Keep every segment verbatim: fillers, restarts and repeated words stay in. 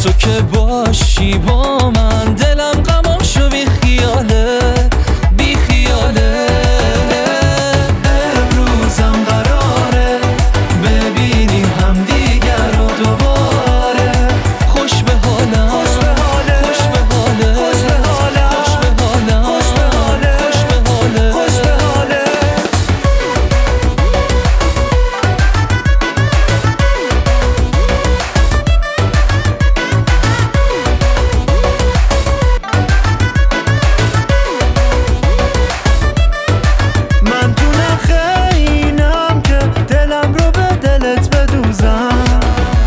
تو که باشی با من دلم غماشو بی خیاله بی خیاله. امروزم قراره ببینیم هم دیگر رو دوباره. خوش به حالم خوش به حالم خوش به حالم خوش به حالم خوش به حالم خوش به حالم خوش به حالم. من تو نخینم که دلم رو به دلت بدوزم.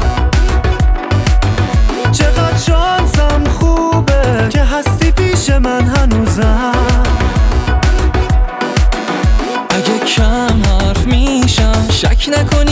چقدر شانسم خوبه که هستی پیش من هنوزم. اگه کم حرف میشم شک نکنی